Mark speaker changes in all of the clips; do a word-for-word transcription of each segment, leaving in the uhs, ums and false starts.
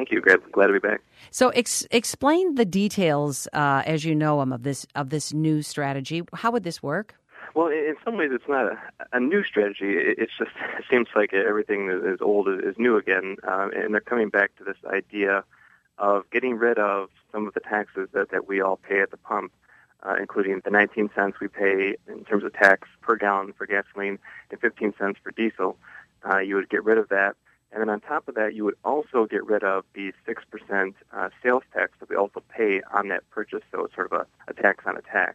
Speaker 1: Thank you. Glad, glad to be back.
Speaker 2: So ex- explain the details, uh, as you know them, of this of this new strategy. How would this work?
Speaker 1: Well, in some ways, it's not a, a new strategy. It's just it seems like everything that is old is new again, uh, and they're coming back to this idea of getting rid of some of the taxes that, that we all pay at the pump, uh, including the nineteen cents we pay in terms of tax per gallon for gasoline and fifteen cents for diesel. Uh, you would get rid of that. And then on top of that, you would also get rid of the six percent uh, sales tax that we also pay on that purchase, so it's sort of a, a tax on a tax.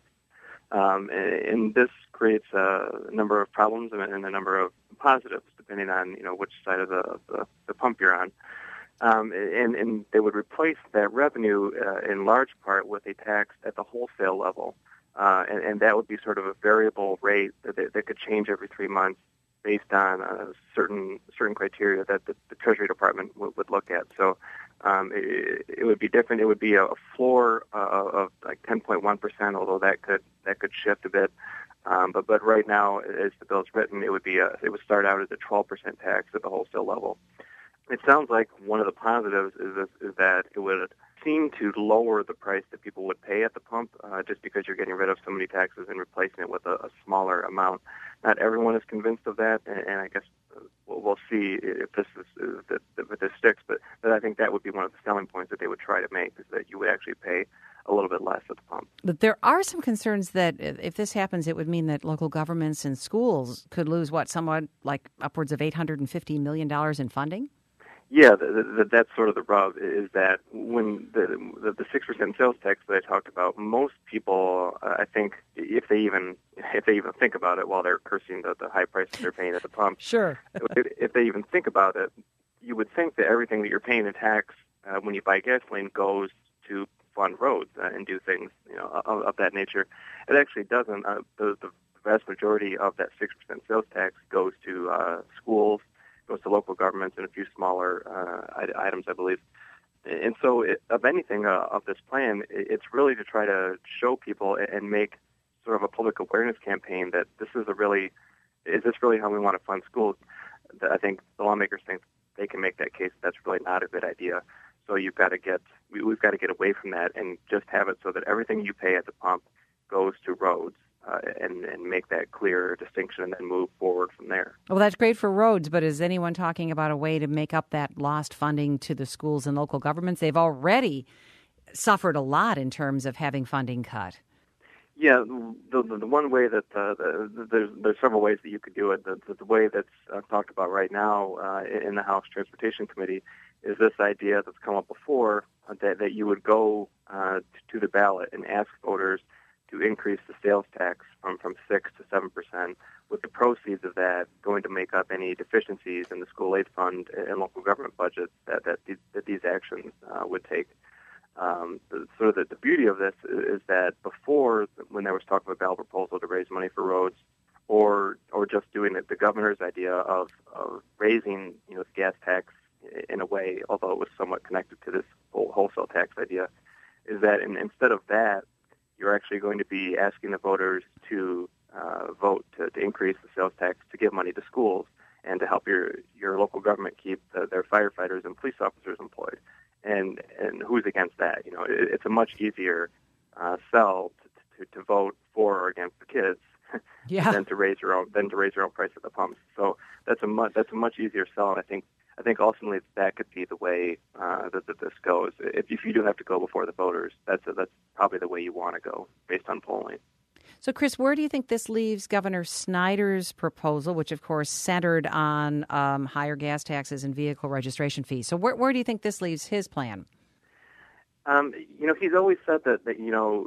Speaker 1: Um, and, and this creates a number of problems and a number of positives, depending on, you know, which side of the, the, the pump you're on. Um, and, and they would replace that revenue uh, in large part with a tax at the wholesale level. Uh, and, and that would be sort of a variable rate that, that could change every three months based on uh, certain certain criteria that the, the Treasury Department w- would look at. So um, it, it would be different. It would be a floor uh, of like ten point one percent, although that could that could shift a bit. Um, but but right now, as the bill's written, it would be a, it would start out as a twelve percent tax at the wholesale level. It sounds like one of the positives is, is that it would seem to lower the price that people would pay at the pump, uh, just because you're getting rid of so many taxes and replacing it with a, a smaller amount. Not everyone is convinced of that, and, and I guess we'll, we'll see if this is if, if this sticks. But, but I think that would be one of the selling points that they would try to make, is that you would actually pay a little bit less at the pump.
Speaker 2: But there are some concerns that if this happens, it would mean that local governments and schools could lose, what, somewhat like upwards of eight hundred fifty million dollars in funding?
Speaker 1: Yeah, the, the, that's sort of the rub, is that when the the six percent sales tax that I talked about, most people, uh, I think, if they even if they even think about it while they're cursing the, the high prices they're paying at the pump,
Speaker 2: sure,
Speaker 1: if, if they even think about it, you would think that everything that you're paying in tax uh, when you buy gasoline goes to fund roads uh, and do things, you know, of, of that nature. It actually doesn't. Uh, the, the vast majority of that six percent sales tax goes to uh, schools, goes to local governments, and a few smaller uh, items, I believe. And so, it, of anything uh, of this plan, it's really to try to show people and make sort of a public awareness campaign that this is a really, is this really how we want to fund schools? I think the lawmakers think they can make that case. That's really not a good idea. So you've got to get, we've got to get away from that and just have it so that everything you pay at the pump goes to roads. Uh, and, and make that clear distinction and then move forward from there.
Speaker 2: Well, that's great for roads, but is anyone talking about a way to make up that lost funding to the schools and local governments? They've already suffered a lot in terms of having funding cut.
Speaker 1: Yeah, the, the, the one way that uh, the, there's, there's several ways that you could do it. The, the, the way that's uh, talked about right now uh, in the House Transportation Committee is this idea that's come up before, uh, that, that you would go uh, to the ballot and ask voters to increase the sales tax from, from six to seven percent, with the proceeds of that going to make up any deficiencies in the school aid fund and local government budgets that that these, that these actions uh, would take. Um, the, sort of the, the beauty of this is that before, when there was talk of a ballot proposal to raise money for roads, or or just doing it, the governor's idea of, of raising, you know, the gas tax in a way, although it was somewhat connected to this whole wholesale tax idea, is that in, instead of that, you're actually going to be asking the voters to uh, vote to, to increase the sales tax to give money to schools and to help your, your local government keep the, their firefighters and police officers employed. And and who's against that? You know, it, it's a much easier uh, sell to, to, to vote for or against the kids
Speaker 2: yeah.
Speaker 1: than to raise your own than to raise your own price at the pumps. So that's a much that's a much easier sell. And I think I think ultimately that could be the way uh, that, that this goes. If, if you do have to go before the voters, that's a, that's probably the way you want to go based on polling.
Speaker 2: So, Chris, where do you think this leaves Governor Snyder's proposal, which, of course, centered on um, higher gas taxes and vehicle registration fees? So where, where do you think this leaves his plan?
Speaker 1: Um, you know, he's always said that, that you know,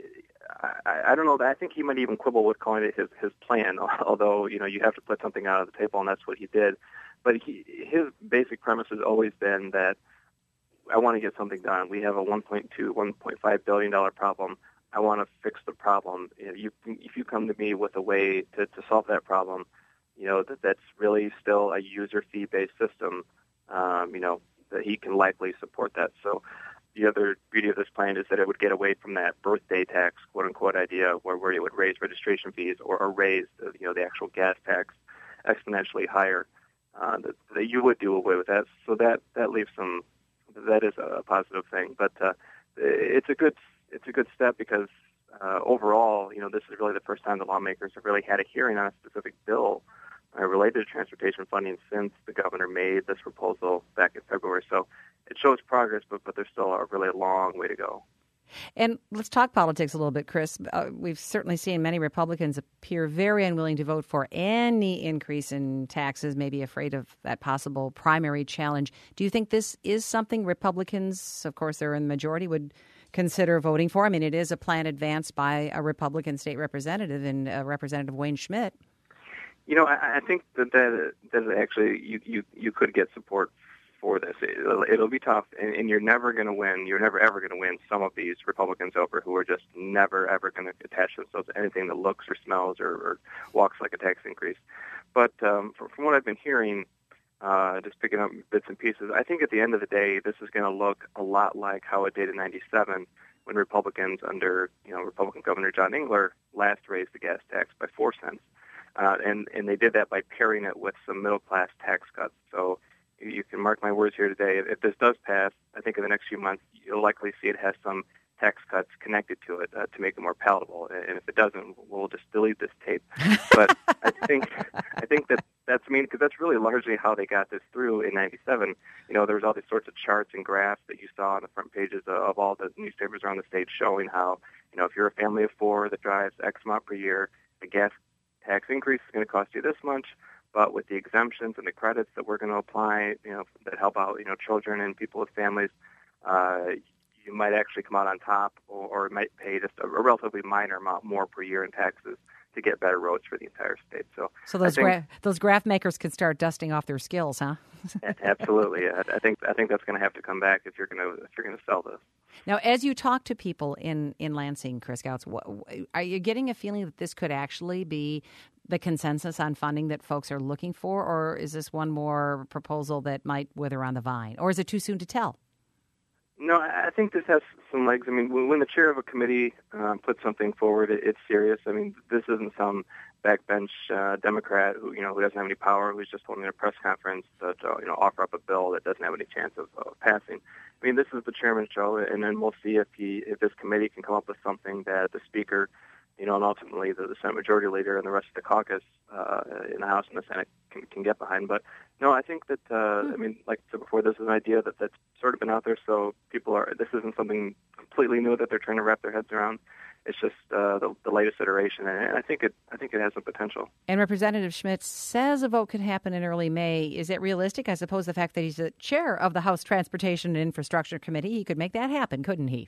Speaker 1: I, I don't know, I think he might even quibble with calling it his, his plan, although, you know, you have to put something out on the table, and that's what he did. But he, his basic premise has always been that I want to get something done. We have a one point two, one point five billion dollars problem. I want to fix the problem. You know, you, if you come to me with a way to, to solve that problem, you know, that that's really still a user fee-based system, um, you know, that he can likely support that. So the other beauty of this plan is that it would get away from that birthday tax, quote-unquote, idea where, where it would raise registration fees or, or raise, the, you know, the actual gas tax exponentially higher. Uh, that, that you would do away with that. So that, that leaves some that is a positive thing. But uh, it's a good it's a good step because uh, overall, you know, this is really the first time the lawmakers have really had a hearing on a specific bill uh, related to transportation funding since the governor made this proposal back in February. So it shows progress, but but there's still a really long way to go.
Speaker 2: And let's talk politics a little bit, Chris. Uh, we've certainly seen many Republicans appear very unwilling to vote for any increase in taxes, maybe afraid of that possible primary challenge. Do you think this is something Republicans, of course they're in the majority, would consider voting for? I mean, it is a plan advanced by a Republican state representative and uh, Representative Wayne Schmidt.
Speaker 1: You know, I, I think that, that that actually you, you, you could get support for this. It'll, it'll be tough, and, and you're never going to win. You're never, ever going to win some of these Republicans over who are just never, ever going to attach themselves to anything that looks or smells or, or walks like a tax increase. But um, from, from what I've been hearing, uh, just picking up bits and pieces, I think at the end of the day, this is going to look a lot like how it did in ninety-seven when Republicans under, you know, Republican Governor John Engler last raised the gas tax by four cents. Uh, and, and they did that by pairing it with some middle-class tax cuts. So you can mark my words here today. If this does pass, I think in the next few months, you'll likely see it has some tax cuts connected to it uh, to make it more palatable. And if it doesn't, we'll just delete this tape. But I think I think that that's I mean because that's really largely how they got this through in ninety-seven. You know, there was all these sorts of charts and graphs that you saw on the front pages of all the newspapers around the state showing how, you know, if you're a family of four that drives X amount per year, the gas tax increase is going to cost you this much. But with the exemptions and the credits that we're going to apply, you know, that help out, you know, children and people with families, uh, you might actually come out on top, or, or might pay just a, a relatively minor amount more per year in taxes to get better roads for the entire state. So,
Speaker 2: so those
Speaker 1: think,
Speaker 2: gra- those graph makers could start dusting off their skills, huh?
Speaker 1: Absolutely, I, I think I think that's going to have to come back if you're going to if you're going to sell this.
Speaker 2: Now, as you talk to people in, in Lansing, Chris Gautz, what, are you getting a feeling that this could actually be the consensus on funding that folks are looking for, or is this one more proposal that might wither on the vine, or is it too soon to tell?
Speaker 1: No, I think this has some legs. I mean, when the chair of a committee um, puts something forward, it's serious. I mean, this isn't some backbench uh, Democrat who, you know, who doesn't have any power, who's just holding a press conference to, to you know, offer up a bill that doesn't have any chance of uh, passing. I mean, this is the chairman's show, and then we'll see if he, if this committee can come up with something that the speaker, you know, and ultimately the, the Senate Majority Leader and the rest of the caucus uh, in the House and the Senate can, can get behind. But no, I think that uh, I mean, like I said before, this is an idea that that's sort of been out there, so people are. This isn't something completely new that they're trying to wrap their heads around. It's just uh, the, the latest iteration, and I think it. I think it has some potential. And
Speaker 2: Representative Schmidt says a vote could happen in early May. Is it realistic? I suppose the fact that he's the chair of the House Transportation and Infrastructure Committee, he could make that happen, couldn't he?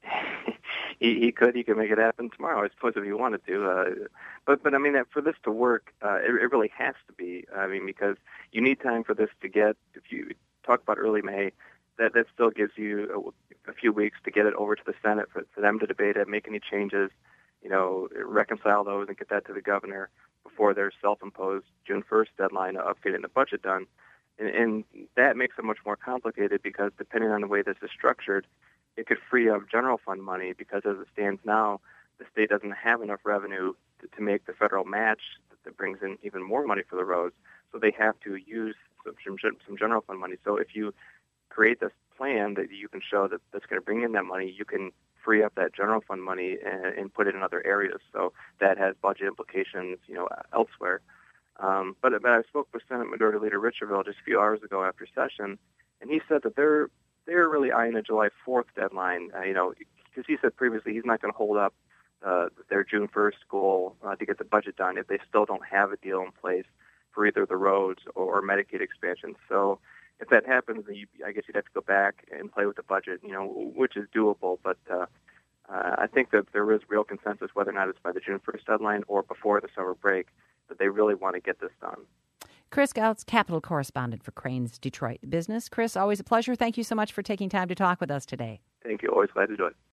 Speaker 1: he, he could. He could make it happen tomorrow, I suppose, if he wanted to. Uh, but but I mean, for this to work, uh, it, it really has to be. I mean, because you need time for this to get. If you talk about early May, that that still gives you a, a few weeks to get it over to the Senate for, for them to debate it, make any changes, you know, reconcile those and get that to the governor before their self-imposed June first deadline of getting the budget done. And, and that makes it much more complicated because depending on the way this is structured, it could free up general fund money because as it stands now, the state doesn't have enough revenue to, to make the federal match that brings in even more money for the roads. So they have to use some, some general fund money. So if you create this plan that you can show that that's going to bring in that money, you can free up that general fund money and, and put it in other areas. So that has budget implications, you know, elsewhere. Um, but, but I spoke with Senate Majority Leader Richardville just a few hours ago after session, and he said that they're they're really eyeing a July fourth deadline. Uh, you know, because he said previously he's not going to hold up uh, their June first goal uh, to get the budget done if they still don't have a deal in place for either the roads or Medicaid expansion. So if that happens, then you, I guess you'd have to go back and play with the budget, you know, which is doable. But uh, uh, I think that there is real consensus, whether or not it's by the June first deadline or before the summer break, that they really want to get this done.
Speaker 2: Chris Gautz, Capital Correspondent for Crain's Detroit Business. Chris, always a pleasure. Thank you so much for taking time to talk with us today.
Speaker 1: Thank you. Always glad to do it.